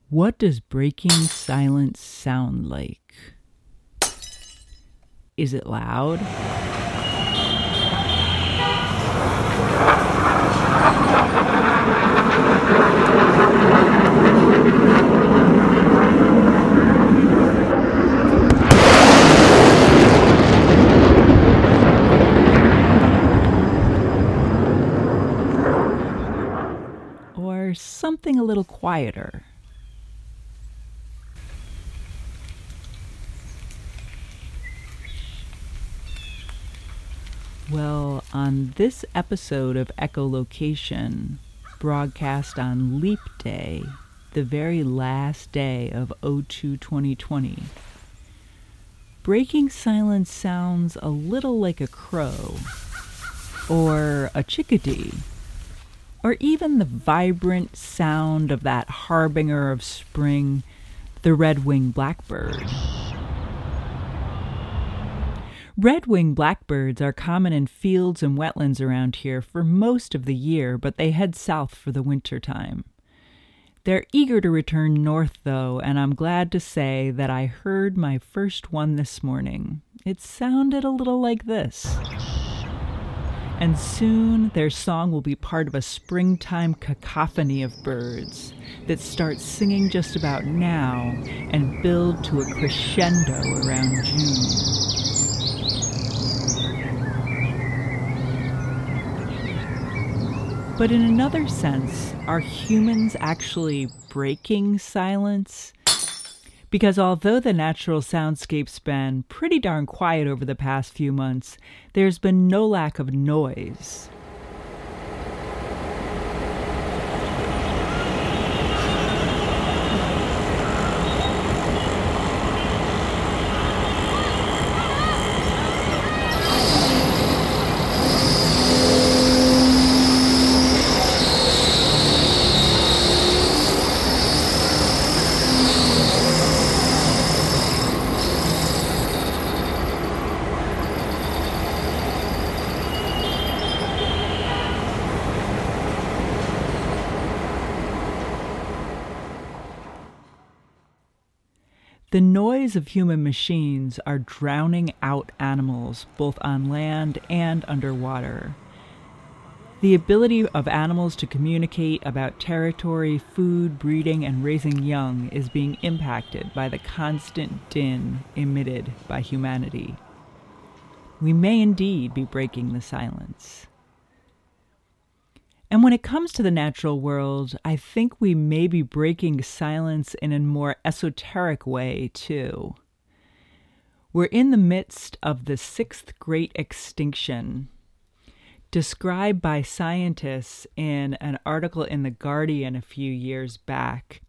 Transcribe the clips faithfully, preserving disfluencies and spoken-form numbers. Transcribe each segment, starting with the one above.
What does breaking silence sound like? Is it loud? Or something a little quieter? Well, on this episode of Echolocation, broadcast on Leap Day, the very last day of oh two twenty twenty, breaking silence sounds a little like a crow, or a chickadee, or even the vibrant sound of that harbinger of spring, the red-winged blackbird. Red-winged blackbirds are common in fields and wetlands around here for most of the year, but they head south for the winter time. They're eager to return north, though, and I'm glad to say that I heard my first one this morning. It sounded a little like this. And soon their song will be part of a springtime cacophony of birds that start singing just about now and build to a crescendo around June. But in another sense, are humans actually breaking silence? Because although the natural soundscape's been pretty darn quiet over the past few months, there's been no lack of noise. The noise of human machines are drowning out animals, both on land and underwater. The ability of animals to communicate about territory, food, breeding, and raising young is being impacted by the constant din emitted by humanity. We may indeed be breaking the silence. And when it comes to the natural world, I think we may be breaking silence in a more esoteric way, too. We're in the midst of the sixth great extinction, described by scientists in an article in The Guardian a few years back.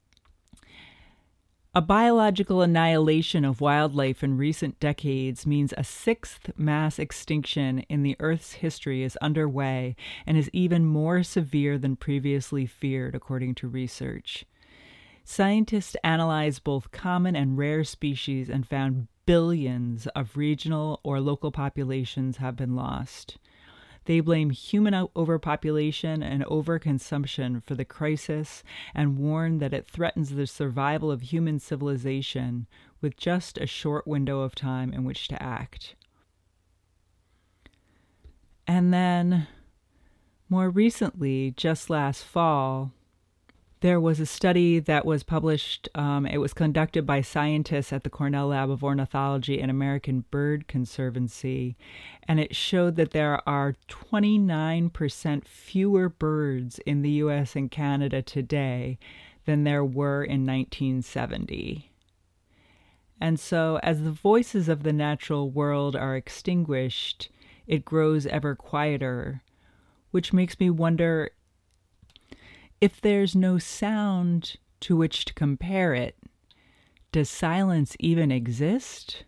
A biological annihilation of wildlife in recent decades means a sixth mass extinction in the Earth's history is underway and is even more severe than previously feared, according to research. Scientists analyzed both common and rare species and found billions of regional or local populations have been lost. They blame human overpopulation and overconsumption for the crisis and warn that it threatens the survival of human civilization with just a short window of time in which to act. And then, more recently, just last fall, there was a study that was published. Um, it was conducted by scientists at the Cornell Lab of Ornithology and American Bird Conservancy, and it showed that there are twenty-nine percent fewer birds in the U S and Canada today than there were in nineteen seventy. And so, as the voices of the natural world are extinguished, it grows ever quieter, which makes me wonder, if there's no sound to which to compare it, does silence even exist?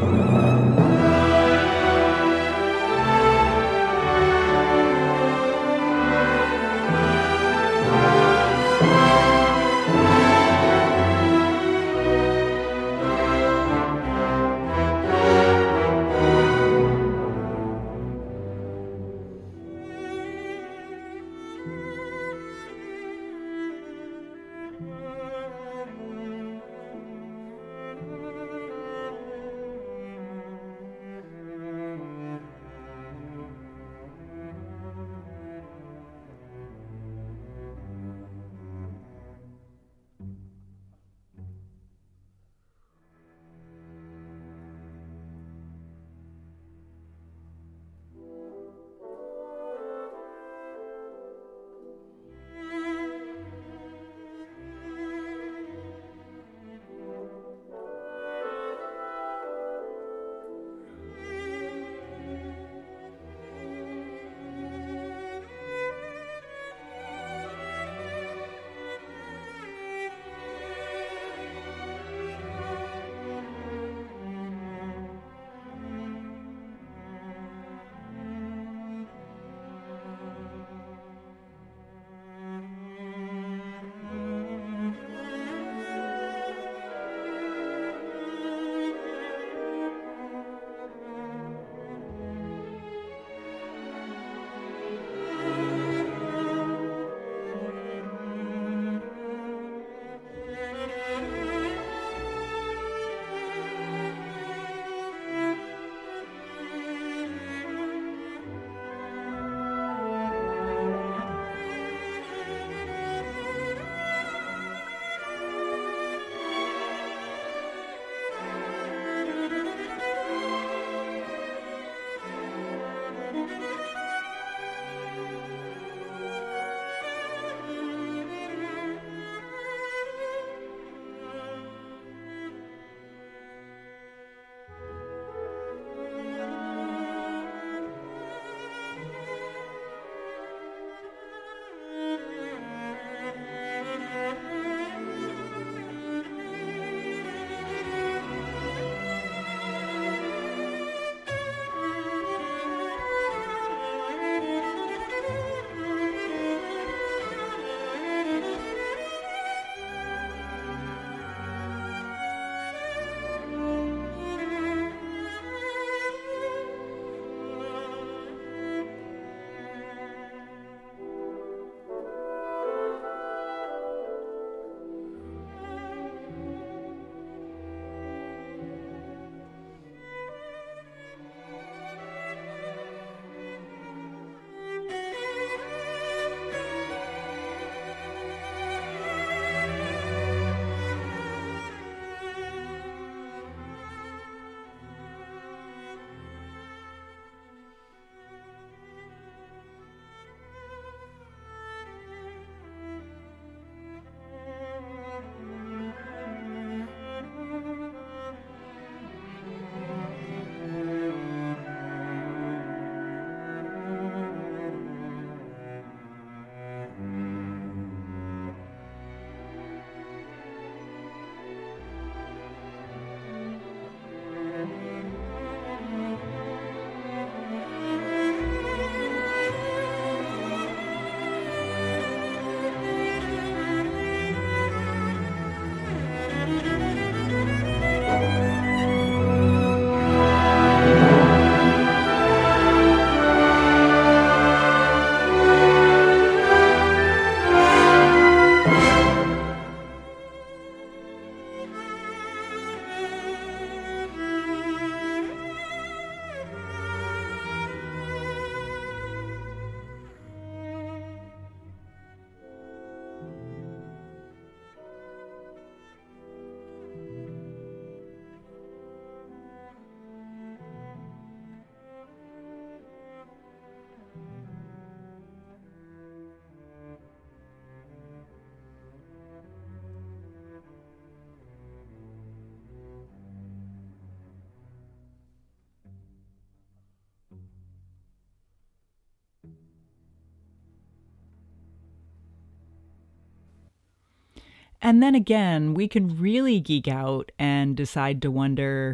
And then again, we can really geek out and decide to wonder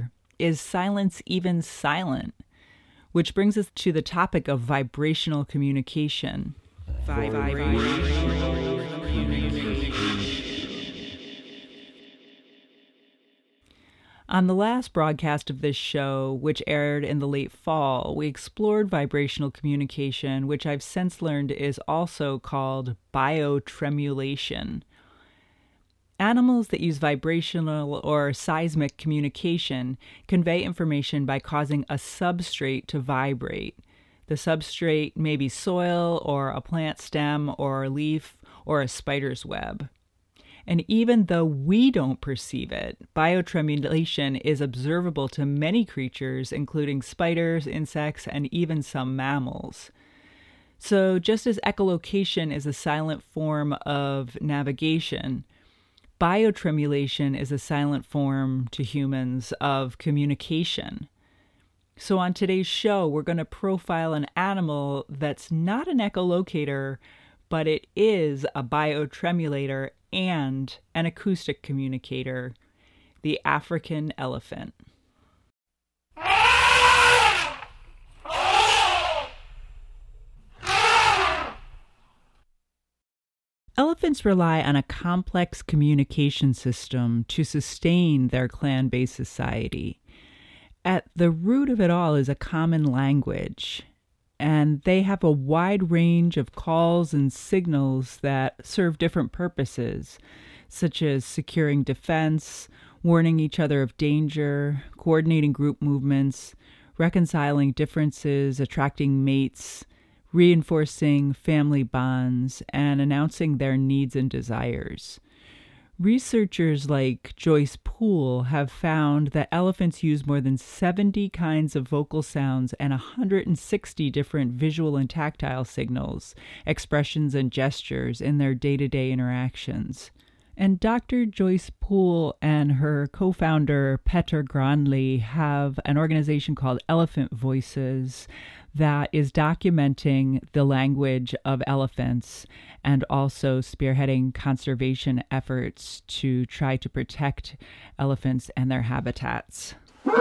is silence even silent? Which brings us to the topic of vibrational communication. Vibrational communication. On the last broadcast of this show, which aired in the late fall, we explored vibrational communication, which I've since learned is also called biotremulation. Animals that use vibrational or seismic communication convey information by causing a substrate to vibrate. The substrate may be soil or a plant stem or a leaf or a spider's web. And even though we don't perceive it, biotremulation is observable to many creatures, including spiders, insects, and even some mammals. So just as echolocation is a silent form of navigation, biotremulation is a silent form to humans of communication. So on today's show, we're going to profile an animal that's not an echolocator, but it is a biotremulator and an acoustic communicator, the African elephant. Elephants rely on a complex communication system to sustain their clan-based society. At the root of it all is a common language, and they have a wide range of calls and signals that serve different purposes, such as securing defense, warning each other of danger, coordinating group movements, reconciling differences, attracting mates, reinforcing family bonds, and announcing their needs and desires. Researchers like Joyce Poole have found that elephants use more than seventy kinds of vocal sounds and one hundred sixty different visual and tactile signals, expressions, and gestures in their day-to-day interactions. And Doctor Joyce Poole and her co-founder Petter Granli have an organization called Elephant Voices that is documenting the language of elephants and also spearheading conservation efforts to try to protect elephants and their habitats.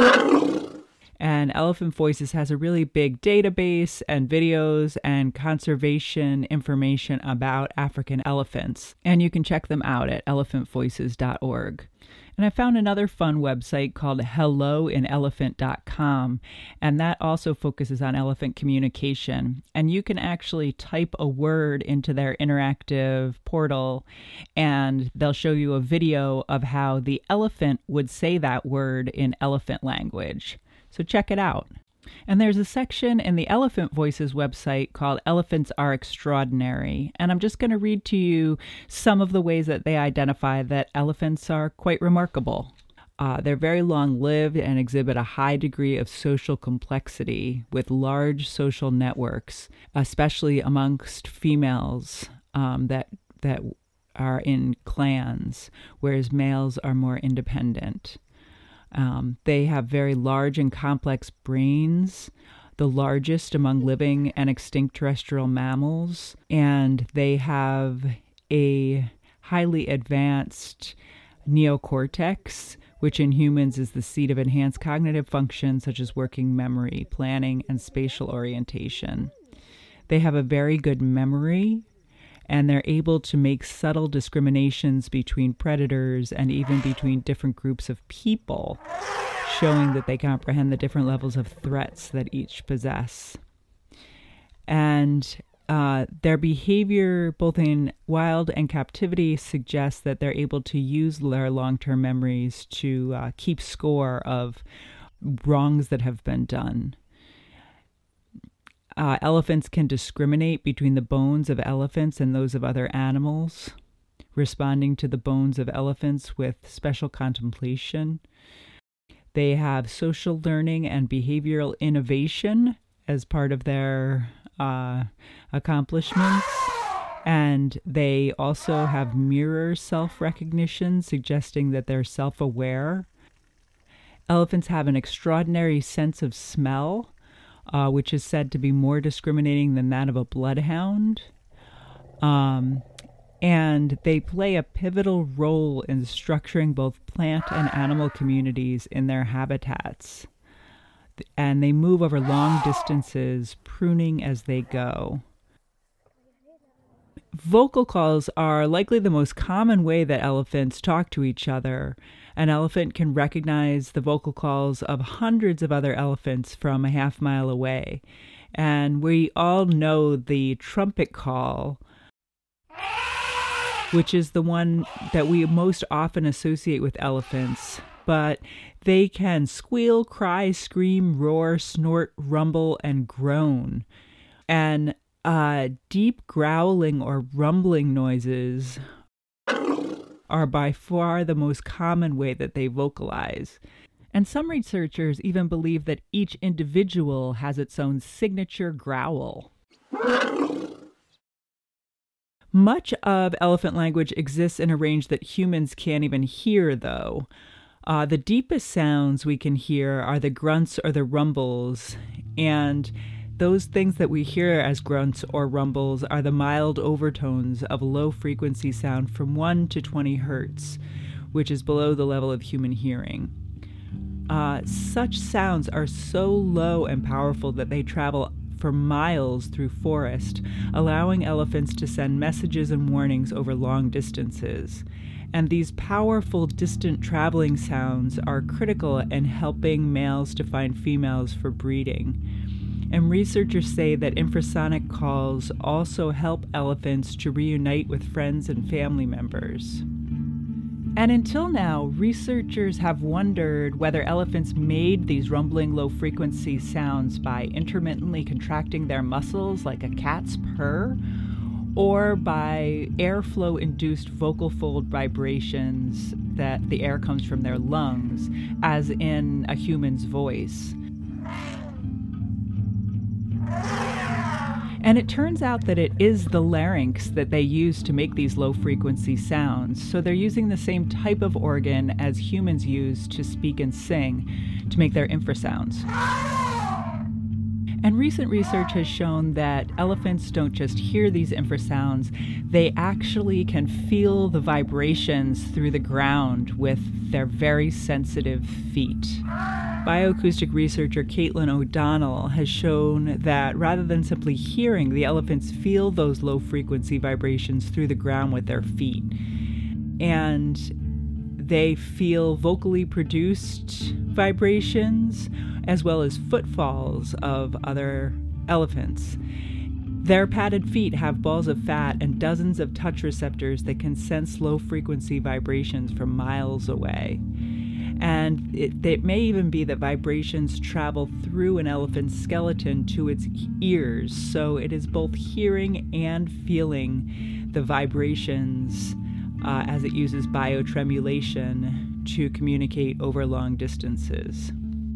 And Elephant Voices has a really big database and videos and conservation information about African elephants. And you can check them out at elephant voices dot org. And I found another fun website called hello in elephant dot com, and that also focuses on elephant communication. And you can actually type a word into their interactive portal, and they'll show you a video of how the elephant would say that word in elephant language. So check it out. And there's a section in the Elephant Voices website called Elephants Are Extraordinary. And I'm just going to read to you some of the ways that they identify that elephants are quite remarkable. Uh, they're very long-lived and exhibit a high degree of social complexity with large social networks, especially amongst females um, that that are in clans, whereas males are more independent. Um, they have very large and complex brains, the largest among living and extinct terrestrial mammals, and they have a highly advanced neocortex, which in humans is the seat of enhanced cognitive functions such as working memory, planning, and spatial orientation. They have a very good memory, and they're able to make subtle discriminations between predators and even between different groups of people, showing that they comprehend the different levels of threats that each possess. And uh, their behavior, both in wild and captivity, suggests that they're able to use their long-term memories to uh, keep score of wrongs that have been done. Uh, elephants can discriminate between the bones of elephants and those of other animals, responding to the bones of elephants with special contemplation. They have social learning and behavioral innovation as part of their uh, accomplishments. And they also have mirror self-recognition, suggesting that they're self-aware. Elephants have an extraordinary sense of smell, Uh, which is said to be more discriminating than that of a bloodhound. Um, and they play a pivotal role in structuring both plant and animal communities in their habitats. And they move over long distances, pruning as they go. Vocal calls are likely the most common way that elephants talk to each other. An elephant can recognize the vocal calls of hundreds of other elephants from a half mile away. And we all know the trumpet call, which is the one that we most often associate with elephants. But they can squeal, cry, scream, roar, snort, rumble, and groan. And uh, deep growling or rumbling noises are by far the most common way that they vocalize. And some researchers even believe that each individual has its own signature growl. Much of elephant language exists in a range that humans can't even hear, though. Uh, the deepest sounds we can hear are the grunts or the rumbles, and those things that we hear as grunts or rumbles are the mild overtones of low-frequency sound from one to twenty hertz, which is below the level of human hearing. Uh, such sounds are so low and powerful that they travel for miles through forest, allowing elephants to send messages and warnings over long distances. And these powerful distant traveling sounds are critical in helping males to find females for breeding. And researchers say that infrasonic calls also help elephants to reunite with friends and family members. And until now, researchers have wondered whether elephants made these rumbling low-frequency sounds by intermittently contracting their muscles like a cat's purr, or by airflow-induced vocal fold vibrations that the air comes from their lungs, as in a human's voice. And it turns out that it is the larynx that they use to make these low-frequency sounds. So they're using the same type of organ as humans use to speak and sing to make their infrasounds. And recent research has shown that elephants don't just hear these infrasounds, they actually can feel the vibrations through the ground with their very sensitive feet. Bioacoustic researcher Caitlin O'Donnell has shown that rather than simply hearing, the elephants feel those low-frequency vibrations through the ground with their feet. And they feel vocally produced vibrations as well as footfalls of other elephants. Their padded feet have balls of fat and dozens of touch receptors that can sense low-frequency vibrations from miles away. And it, it may even be that vibrations travel through an elephant's skeleton to its ears, so it is both hearing and feeling the vibrations uh, as it uses biotremulation to communicate over long distances.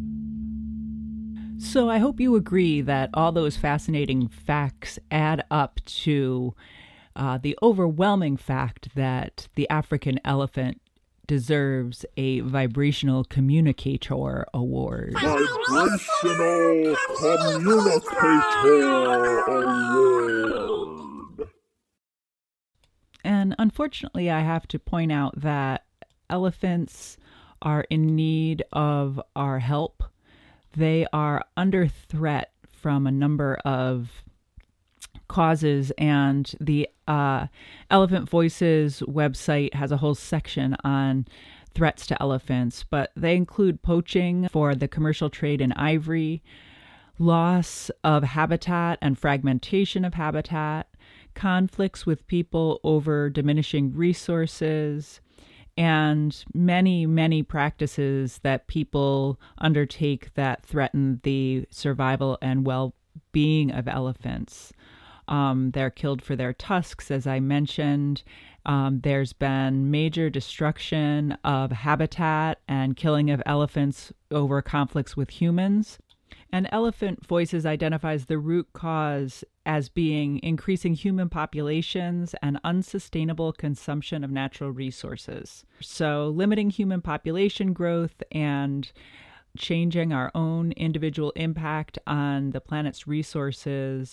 So I hope you agree that all those fascinating facts add up to uh, the overwhelming fact that the African elephant deserves a Vibrational Communicator Award. Vibrational Communicator Award. And unfortunately, I have to point out that elephants are in need of our help. They are under threat from a number of causes, and the uh, Elephant Voices website has a whole section on threats to elephants, but they include poaching for the commercial trade in ivory, loss of habitat and fragmentation of habitat, conflicts with people over diminishing resources, and many, many practices that people undertake that threaten the survival and well-being of elephants. Um, they're killed for their tusks, as I mentioned. Um, there's been major destruction of habitat and killing of elephants over conflicts with humans. And Elephant Voices identifies the root cause as being increasing human populations and unsustainable consumption of natural resources. So limiting human population growth and changing our own individual impact on the planet's resources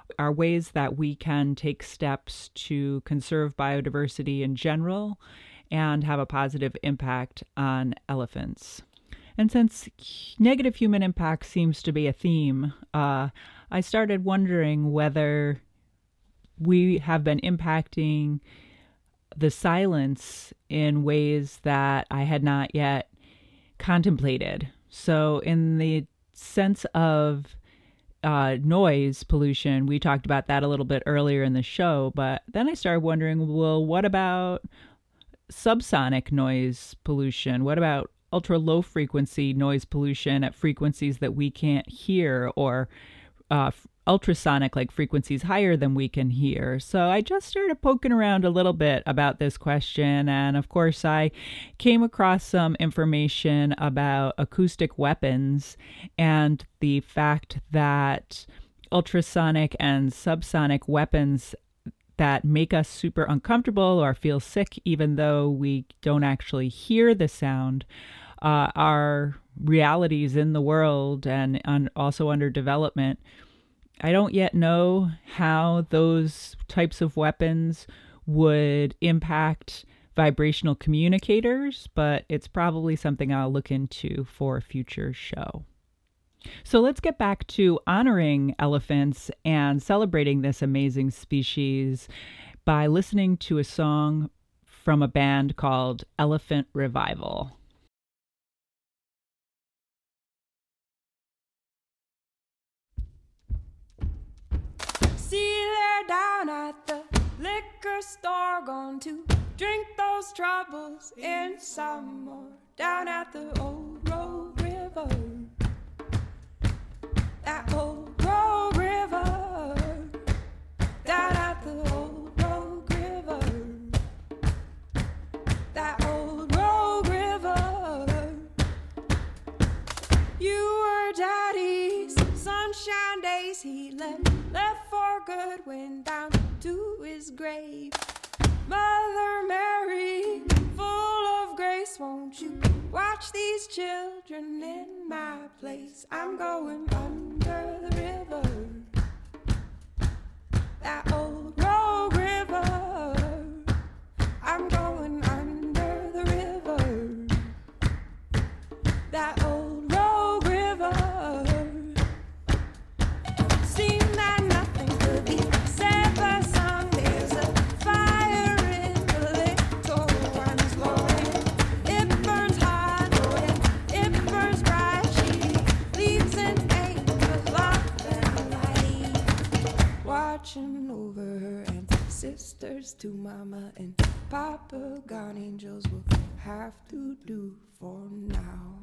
are ways that we can take steps to conserve biodiversity in general and have a positive impact on elephants. And since negative human impact seems to be a theme, uh, I started wondering whether we have been impacting the silence in ways that I had not yet contemplated. So in the sense of uh, noise pollution, we talked about that a little bit earlier in the show, but then I started wondering, well, what about subsonic noise pollution? What about ultra low frequency noise pollution at frequencies that we can't hear, or uh, ultrasonic, like frequencies higher than we can hear? So I just started poking around a little bit about this question. And of course, I came across some information about acoustic weapons and the fact that ultrasonic and subsonic weapons that make us super uncomfortable or feel sick, even though we don't actually hear the sound, uh, are realities in the world and, and also under development. I don't yet know how those types of weapons would impact vibrational communicators, but it's probably something I'll look into for a future show. So let's get back to honoring elephants and celebrating this amazing species by listening to a song from a band called Elephant Revival. See, they're down at the liquor store, gone to drink those troubles in some more, down at the old road river. That old road river, down at the old road river. That old road river. You were Daddy's sunshine days. He left, left for good, went down to his grave. Mother Mary, full of grace, won't you watch these children in my place? I'm going under the river, that old rogue river. I'm going under the river, that old rogue river. Seemed that nothing could be said but sung. There's a fire in the little one's loin. It burns hot, oh, it, it burns bright. She leaves an angel locked and light, watching over her and sisters to Mama and Papa. God, angels will have to do for now.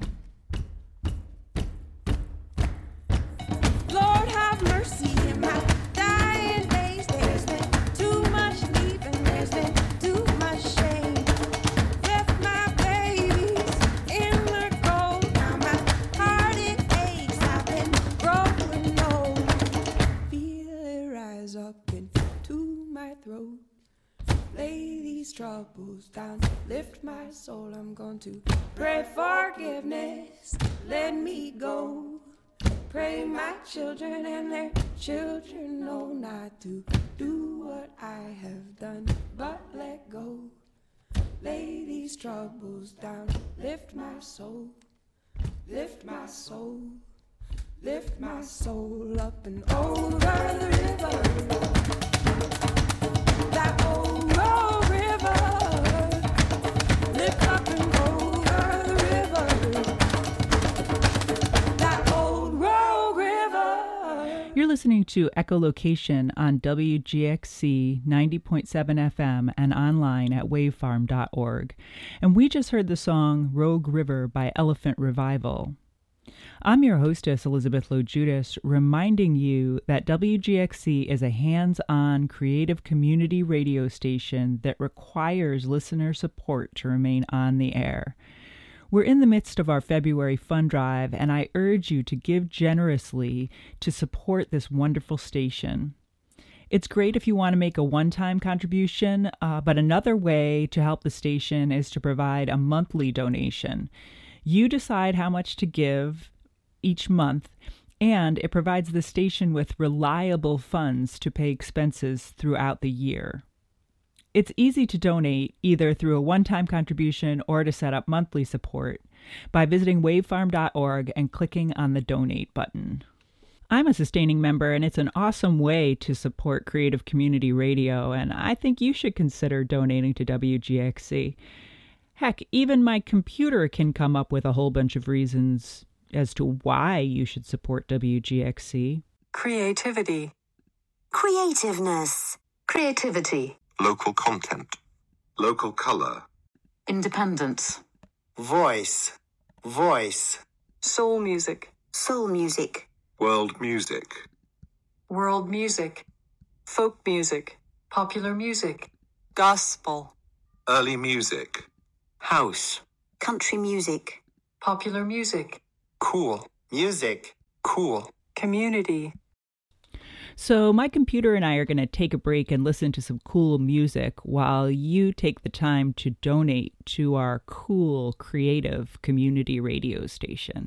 Lord have mercy in my dying days. There's been too much leaving, there's been too much shame. Left my babies in the cold. Now my heart it aches, I've been growing old. Feel it rise up into my throat. Lay these troubles down, lift my soul. I'm going to pray forgiveness, let me go. Pray my children and their children know not to do what I have done, but let go. Lay these troubles down, lift my soul, lift my soul, lift my soul up and over the river. That old road river, lift up and over the river. That old road river. You're listening to Echolocation on W G X C ninety point seven F M and online at wavefarm dot org. And we just heard the song Rogue River by Elephant Revival. I'm your hostess, Elizabeth Lowe Judas, reminding you that W G X C is a hands-on creative community radio station that requires listener support to remain on the air. We're in the midst of our February fund drive, and I urge you to give generously to support this wonderful station. It's great if you want to make a one-time contribution, uh, but another way to help the station is to provide a monthly donation. You decide how much to give each month, And it provides the station with reliable funds to pay expenses throughout the year. It's easy to donate either through a one-time contribution or to set up monthly support by visiting wavefarm dot org and clicking on the donate button. I'm a sustaining member, and it's an awesome way to support creative community radio, and I think you should consider donating to W G X C. Heck, even my computer can come up with a whole bunch of reasons as to why you should support W G X C. Creativity. Creativeness. Creativity. Local content. Local color. Independence. Voice. Voice. Soul music. Soul music. World music. World music. Folk music. Popular music. Gospel. Early music. House. Country music. Popular music. Cool. Music. Cool. Community. So my computer and I are going to take a break and listen to some cool music while you take the time to donate to our cool, creative community radio station.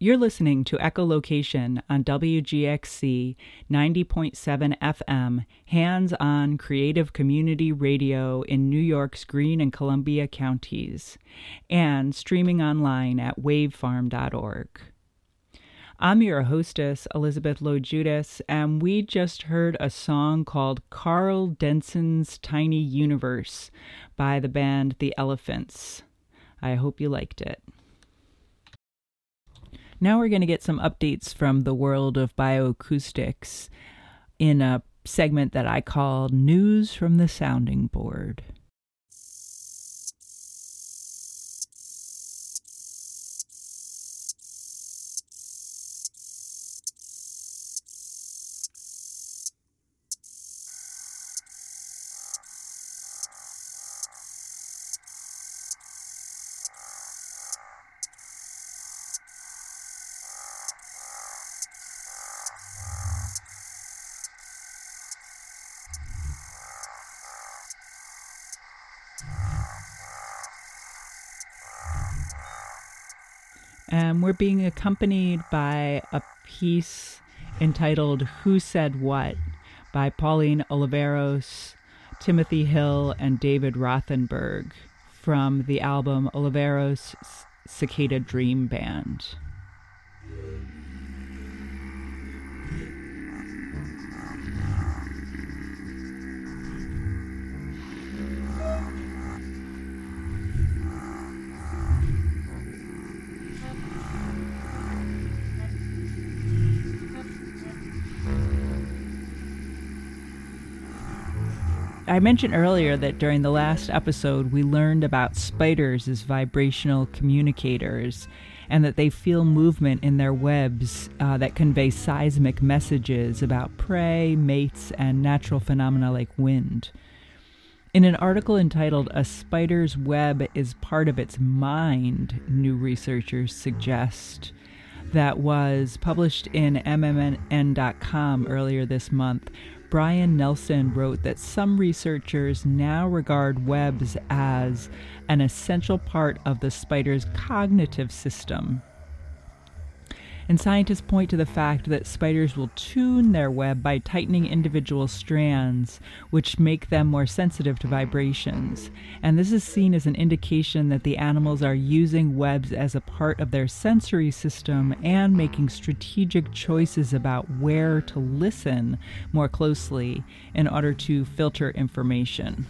You're listening to Echolocation on W G X C ninety point seven F M, hands-on creative community radio in New York's Greene and Columbia counties, and streaming online at wavefarm dot org. I'm your hostess, Elizabeth Lowe Judas, and we just heard a song called Carl Denson's Tiny Universe by the band The Elephants. I hope you liked it. Now we're going to get some updates from the world of bioacoustics in a segment that I call News from the Sounding Board. And we're being accompanied by a piece entitled Who Said What by Pauline Oliveros, Timothy Hill, and David Rothenberg from the album Oliveros Cicada Dream Band. I mentioned earlier that during the last episode we learned about spiders as vibrational communicators and that they feel movement in their webs uh, that convey seismic messages about prey, mates, and natural phenomena like wind. In an article entitled A Spider's Web is Part of Its Mind, new researchers suggest, that was published in M M N dot com earlier this month, Brian Nelson wrote that some researchers now regard webs as an essential part of the spider's cognitive system. And scientists point to the fact that spiders will tune their web by tightening individual strands, which make them more sensitive to vibrations. And this is seen as an indication that the animals are using webs as a part of their sensory system and making strategic choices about where to listen more closely in order to filter information.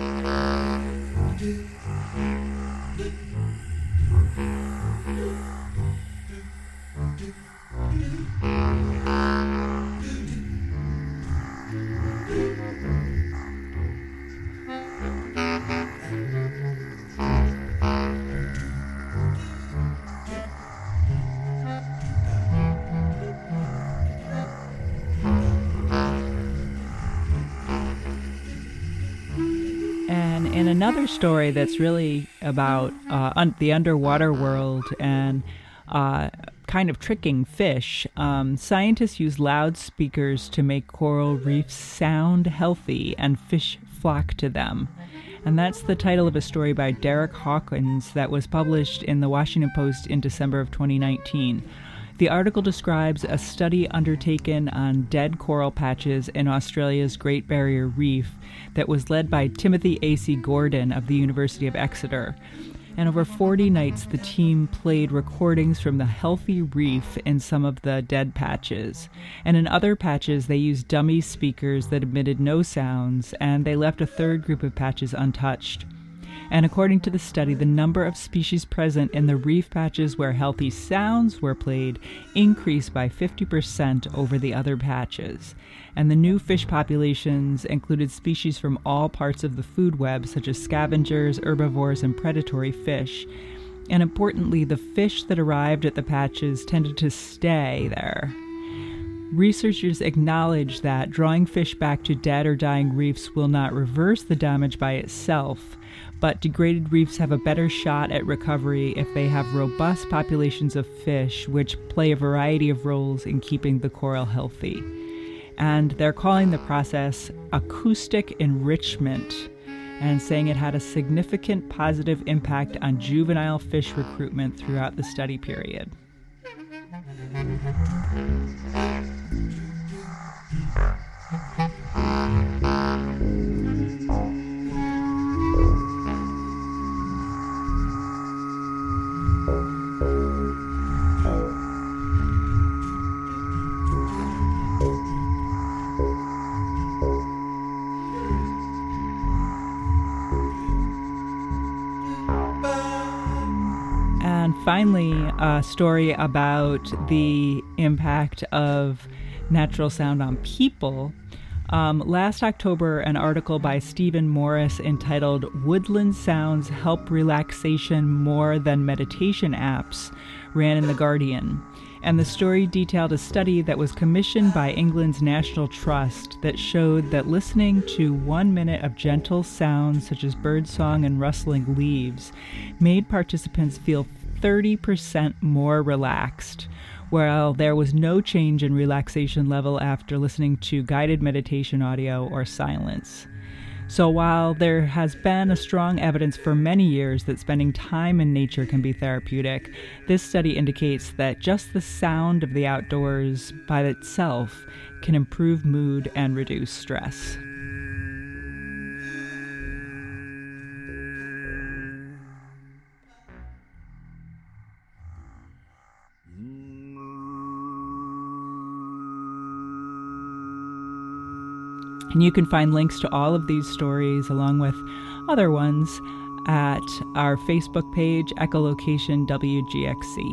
And in another story that's really about uh, un- the underwater world and uh, kind of tricking fish, um, scientists use loudspeakers to make coral reefs sound healthy and fish flock to them. And that's the title of a story by Derek Hawkins that was published in the Washington Post in December of twenty nineteen. The article describes a study undertaken on dead coral patches in Australia's Great Barrier Reef that was led by Timothy A C Gordon of the University of Exeter. And over forty nights, the team played recordings from the healthy reef in some of the dead patches. And in other patches, they used dummy speakers that emitted no sounds, and they left a third group of patches untouched. And according to the study, the number of species present in the reef patches where healthy sounds were played increased by fifty percent over the other patches. And the new fish populations included species from all parts of the food web, such as scavengers, herbivores, and predatory fish. And importantly, the fish that arrived at the patches tended to stay there. Researchers acknowledge that drawing fish back to dead or dying reefs will not reverse the damage by itself, but degraded reefs have a better shot at recovery if they have robust populations of fish, which play a variety of roles in keeping the coral healthy. And they're calling the process acoustic enrichment and saying it had a significant positive impact on juvenile fish recruitment throughout the study period. And finally, a story about the impact of natural sound on people. Um, last October, an article by Stephen Morris entitled "Woodland Sounds Help Relaxation More Than Meditation Apps" ran in The Guardian. And the story detailed a study that was commissioned by England's National Trust that showed that listening to one minute of gentle sounds such as birdsong and rustling leaves made participants feel thirty percent more relaxed, while there was no change in relaxation level after listening to guided meditation audio or silence. So while there has been a strong evidence for many years that spending time in nature can be therapeutic, this study indicates that just the sound of the outdoors by itself can improve mood and reduce stress. And you can find links to all of these stories along with other ones at our Facebook page, Echolocation W G X C.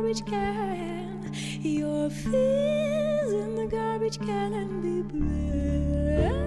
garbage can. Your fears in the garbage can and be brave.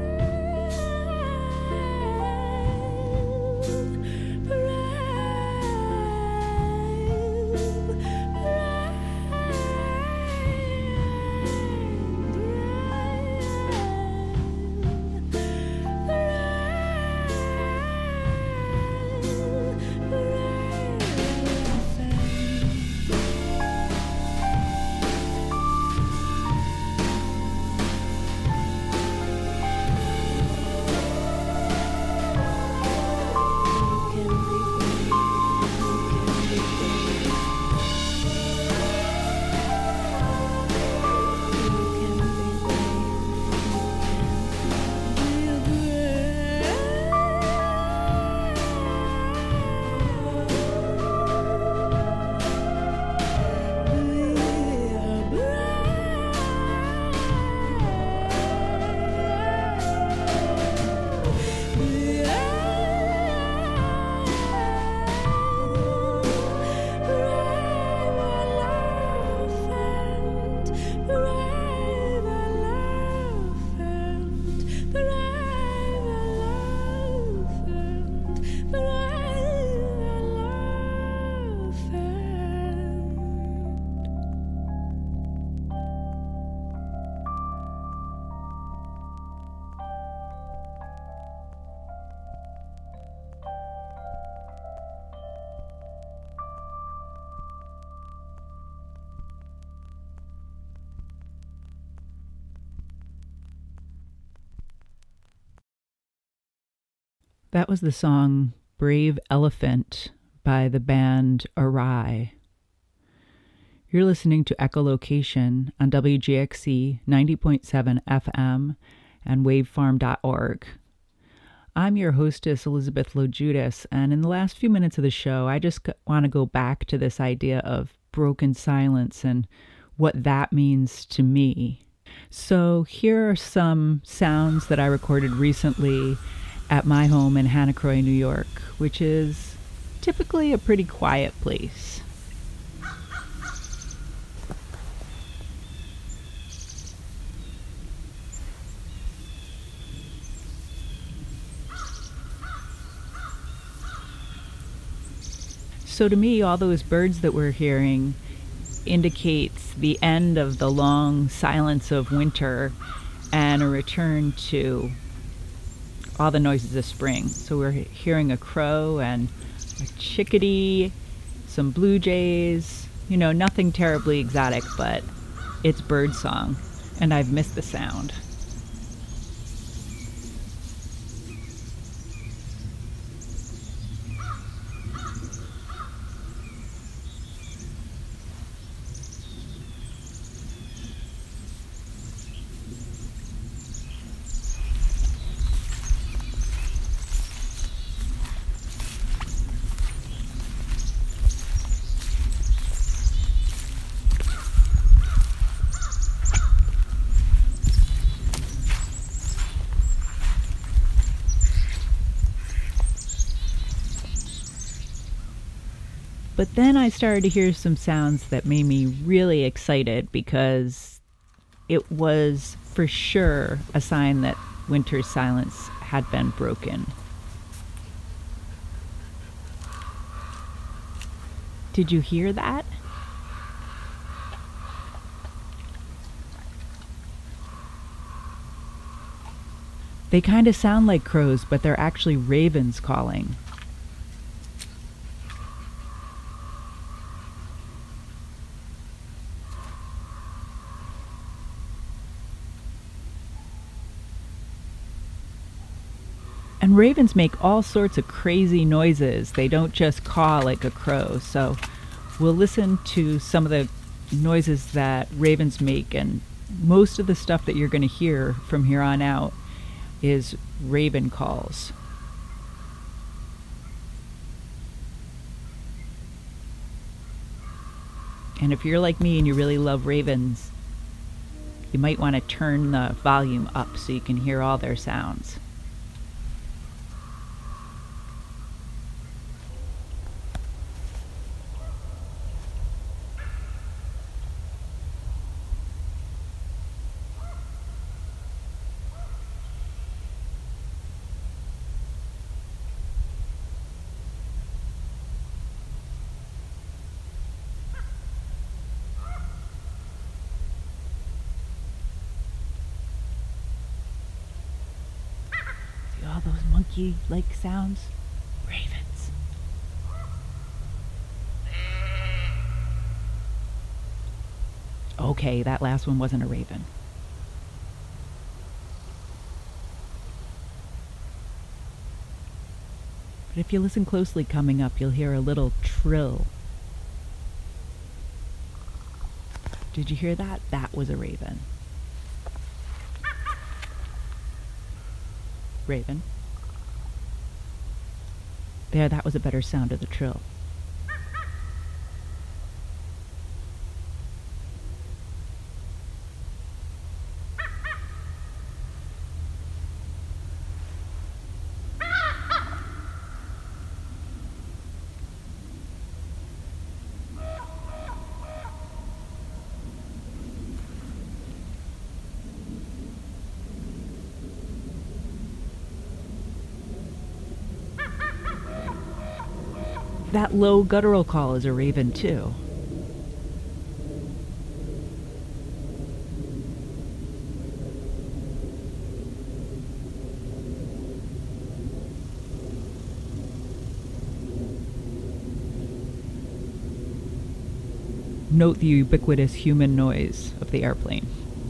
That was the song Brave Elephant by the band Awry. You're listening to Echolocation on W G X C ninety point seven F M and wavefarm dot org. I'm your hostess, Elizabeth Lojudas, and in the last few minutes of the show, I just want to go back to this idea of broken silence and what that means to me. So here are some sounds that I recorded recently at my home in Hannacroy, New York, which is typically a pretty quiet place. So to me, all those birds that we're hearing indicates the end of the long silence of winter and a return to all the noises of spring. So we're hearing a crow and a chickadee, some blue jays, you know, nothing terribly exotic, but it's bird song, and I've missed the sound. But then I started to hear some sounds that made me really excited because it was for sure a sign that winter's silence had been broken. Did you hear that? They kind of sound like crows, but they're actually ravens calling. And ravens make all sorts of crazy noises. They don't just caw like a crow. So we'll listen to some of the noises that ravens make, and most of the stuff that you're going to hear from here on out is raven calls. And if you're like me and you really love ravens, you might want to turn the volume up so you can hear all their sounds. those monkey-like sounds? Ravens. Okay, that last one wasn't a raven. But if you listen closely coming up, you'll hear a little trill. Did you hear that? That was a raven. Raven. There, that was a better sound of the trill. That low guttural call is a raven too. Note the ubiquitous human noise of the airplane.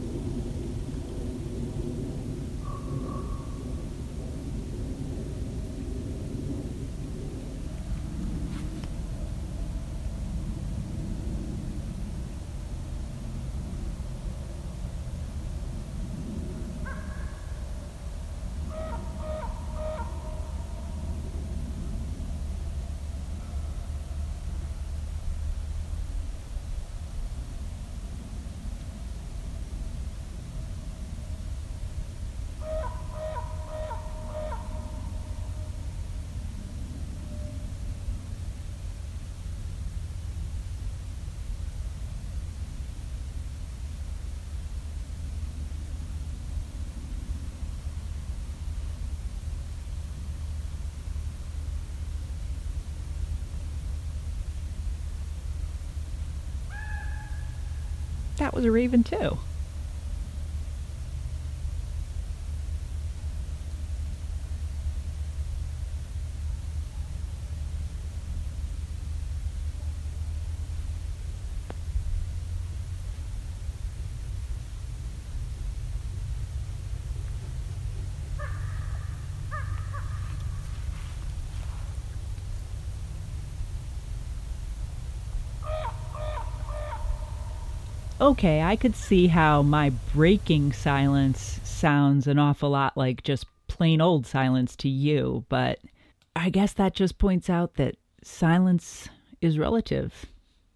That was a raven too. Okay, I could see how my breaking silence sounds an awful lot like just plain old silence to you, but I guess that just points out that silence is relative.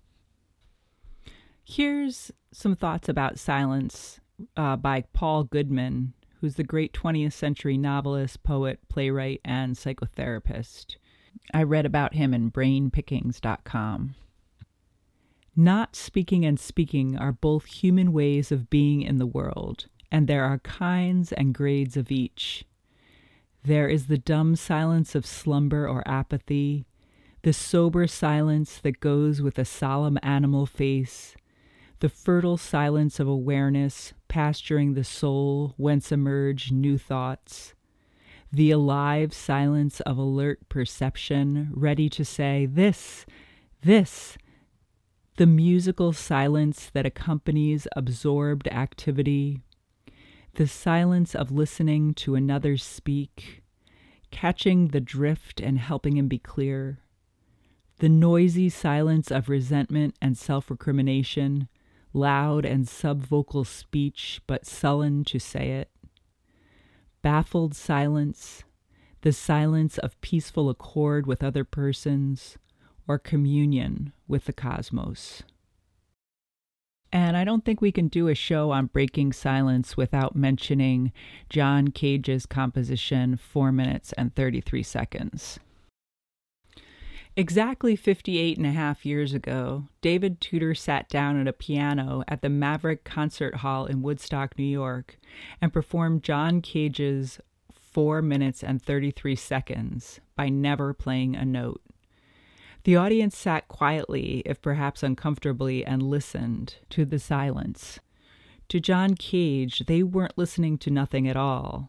Here's some thoughts about silence uh, by Paul Goodman, who's the great twentieth century novelist, poet, playwright, and psychotherapist. I read about him in brain pickings dot com. Not speaking and speaking are both human ways of being in the world, and there are kinds and grades of each. There is the dumb silence of slumber or apathy, the sober silence that goes with a solemn animal face, the fertile silence of awareness pasturing the soul whence emerge new thoughts, the alive silence of alert perception ready to say, this, this, the musical silence that accompanies absorbed activity, the silence of listening to another speak, catching the drift and helping him be clear, the noisy silence of resentment and self-recrimination, loud and subvocal speech but sullen to say it, baffled silence, the silence of peaceful accord with other persons, or communion with the cosmos. And I don't think we can do a show on breaking silence without mentioning John Cage's composition, four minutes and thirty-three seconds. Exactly fifty-eight and a half years ago, David Tudor sat down at a piano at the Maverick Concert Hall in Woodstock, New York, and performed John Cage's four minutes and thirty-three seconds by never playing a note. The audience sat quietly, if perhaps uncomfortably, and listened to the silence. To John Cage, they weren't listening to nothing at all.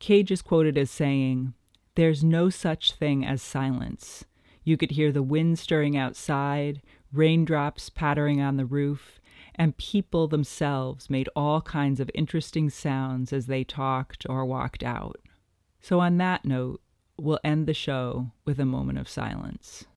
Cage is quoted as saying, "There's no such thing as silence. You could hear the wind stirring outside, raindrops pattering on the roof, and people themselves made all kinds of interesting sounds as they talked or walked out." So on that note, we'll end the show with a moment of silence.